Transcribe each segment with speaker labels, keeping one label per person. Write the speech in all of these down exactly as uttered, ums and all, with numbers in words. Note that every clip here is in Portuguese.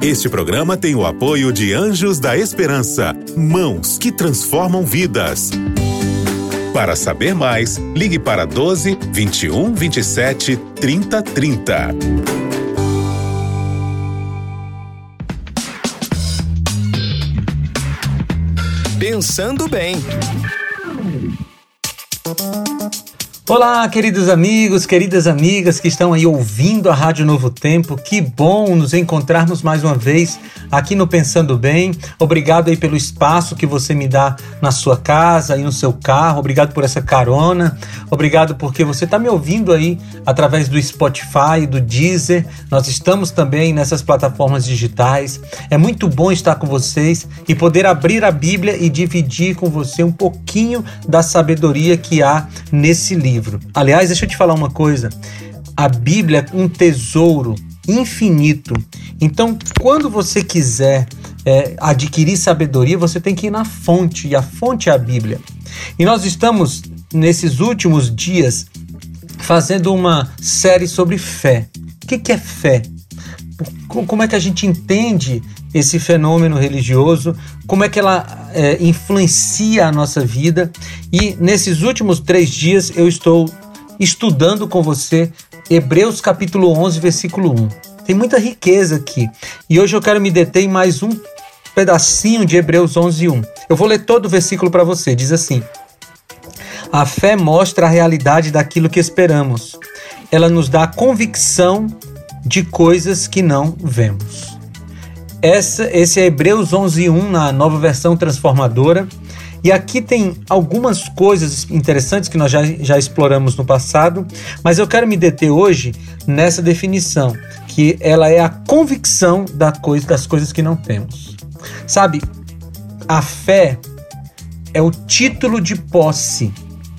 Speaker 1: Este programa tem o apoio de Anjos da Esperança, mãos que transformam vidas. Para saber mais, ligue para doze, vinte e um, vinte e sete, trinta, trinta.
Speaker 2: Pensando bem.
Speaker 3: Olá, queridos amigos, queridas amigas que estão aí ouvindo a Rádio Novo Tempo. Que bom nos encontrarmos mais uma vez aqui no Pensando Bem. Obrigado aí pelo espaço que você me dá na sua casa e no seu carro. Obrigado por essa carona. Obrigado porque você está me ouvindo aí através do Spotify, do Deezer. Nós estamos também nessas plataformas digitais. É muito bom estar com vocês e poder abrir a Bíblia e dividir com você um pouquinho da sabedoria que há nesse livro. Aliás, deixa eu te falar uma coisa. A Bíblia é um tesouro infinito. Então, quando você quiser é, adquirir sabedoria, você tem que ir na fonte, e a fonte é a Bíblia. E nós estamos, nesses últimos dias, fazendo uma série sobre fé. O que, que é fé? Como é que a gente entende esse fenômeno religioso? Como é que ela é, influencia a nossa vida? E nesses últimos três dias eu estou estudando com você Hebreus capítulo onze, versículo um. Tem muita riqueza aqui. E hoje eu quero me deter em mais um pedacinho de Hebreus onze, um. Eu vou ler todo o versículo para você. Diz assim: a fé mostra a realidade daquilo que esperamos. Ela nos dá a convicção de coisas que não vemos. Essa, esse é Hebreus onze, um na Nova Versão Transformadora. E aqui tem algumas coisas interessantes que nós já, já exploramos no passado, mas eu quero me deter hoje nessa definição, que ela é a convicção da coisa, das coisas que não temos. Sabe, a fé é o título de posse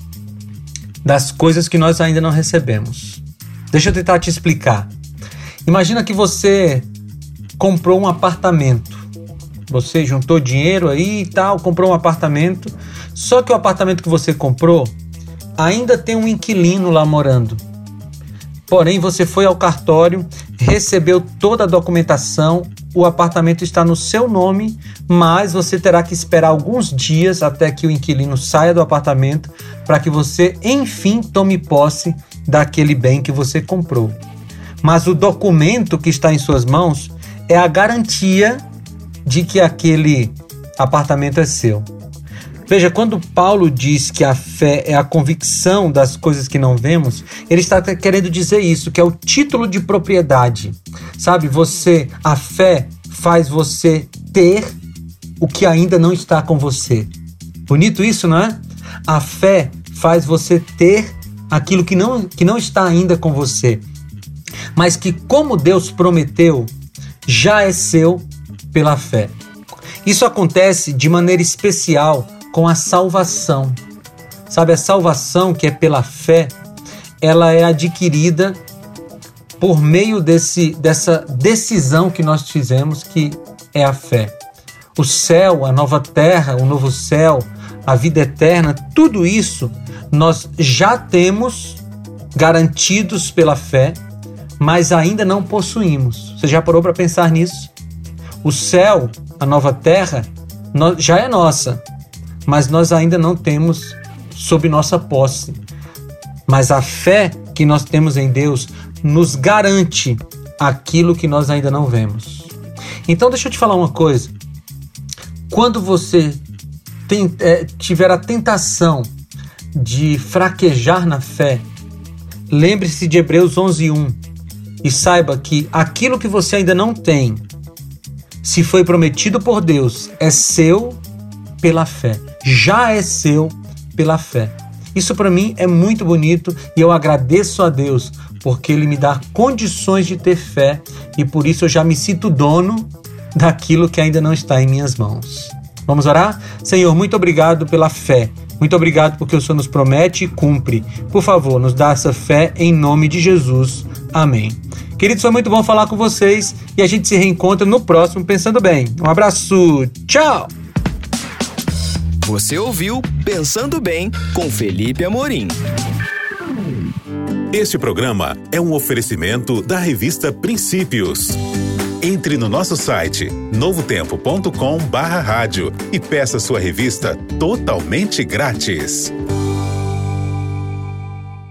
Speaker 3: das coisas que nós ainda não recebemos. Deixa eu tentar te explicar. Imagina que você comprou um apartamento. Você juntou dinheiro aí e tal, comprou um apartamento. Só que o apartamento que você comprou ainda tem um inquilino lá morando. Porém, você foi ao cartório, recebeu toda a documentação, o apartamento está no seu nome, mas você terá que esperar alguns dias até que o inquilino saia do apartamento para que você, enfim, tome posse daquele bem que você comprou. Mas o documento que está em suas mãos é a garantia de que aquele apartamento é seu. Veja, quando Paulo diz que a fé é a convicção das coisas que não vemos, ele está querendo dizer isso, que é o título de propriedade. Sabe, você, a fé faz você ter o que ainda não está com você. Bonito isso, não é? A fé faz você ter aquilo que não, que não está ainda com você, mas que, como Deus prometeu, já é seu pela fé. Isso acontece de maneira especial com a salvação. Sabe, a salvação que é pela fé, ela é adquirida por meio desse, dessa decisão que nós fizemos, que é a fé. O céu, a nova terra, o novo céu, a vida eterna, tudo isso nós já temos garantidos pela fé, mas ainda não possuímos. Você já parou para pensar nisso? O céu, a nova terra, já é nossa, mas nós ainda não temos sob nossa posse. Mas a fé que nós temos em Deus nos garante aquilo que nós ainda não vemos. Então deixa eu te falar uma coisa. Quando você tem, é, tiver a tentação de fraquejar na fé, lembre-se de Hebreus onze, um e saiba que aquilo que você ainda não tem, se foi prometido por Deus, é seu pela fé. Já é seu pela fé. Isso para mim é muito bonito e eu agradeço a Deus porque Ele me dá condições de ter fé e por isso eu já me sinto dono daquilo que ainda não está em minhas mãos. Vamos orar? Senhor, muito obrigado pela fé. Muito obrigado porque o Senhor nos promete e cumpre. Por favor, nos dá essa fé em nome de Jesus. Amém. Queridos, foi muito bom falar com vocês e a gente se reencontra no próximo Pensando Bem. Um abraço, tchau!
Speaker 2: Você ouviu Pensando Bem com Felipe Amorim.
Speaker 1: Este programa é um oferecimento da revista Princípios. Entre no nosso site novo tempo ponto com barra rádio e peça sua revista totalmente grátis.